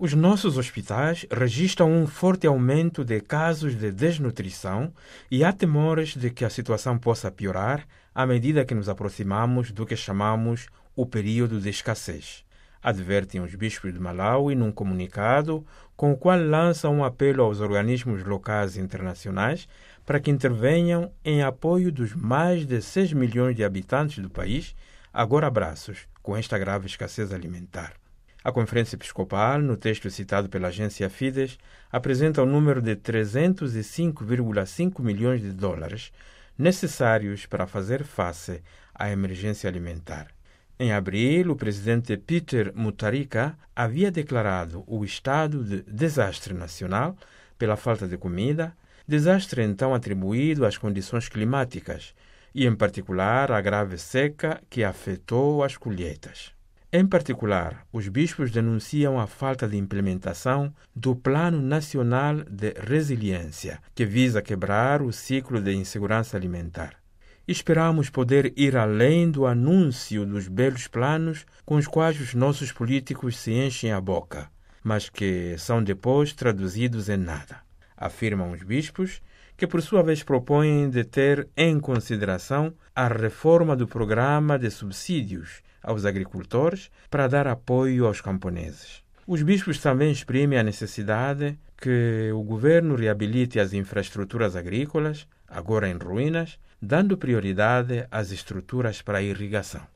Os nossos hospitais registram um forte aumento de casos de desnutrição e há temores de que a situação possa piorar à medida que nos aproximamos do que chamamos o período de escassez. Advertem os bispos de Malawi num comunicado com o qual lançam um apelo aos organismos locais e internacionais para que intervenham em apoio dos mais de 6 milhões de habitantes do país, agora a braços com esta grave escassez alimentar. A Conferência Episcopal, no texto citado pela agência Fides, apresenta o número de 305,5 milhões de dólares necessários para fazer face à emergência alimentar. Em abril, o presidente Peter Mutharika havia declarado o estado de desastre nacional pela falta de comida, desastre então atribuído às condições climáticas e, em particular, à grave seca que afetou as colheitas. Em particular, os bispos denunciam a falta de implementação do Plano Nacional de Resiliência, que visa quebrar o ciclo de insegurança alimentar. Esperamos poder ir além do anúncio dos belos planos com os quais os nossos políticos se enchem a boca, mas que são depois traduzidos em nada, afirmam os bispos, que por sua vez propõem de ter em consideração a reforma do programa de subsídios aos agricultores para dar apoio aos camponeses. Os bispos também exprimem a necessidade que o governo reabilite as infraestruturas agrícolas, agora em ruínas, dando prioridade às estruturas para a irrigação.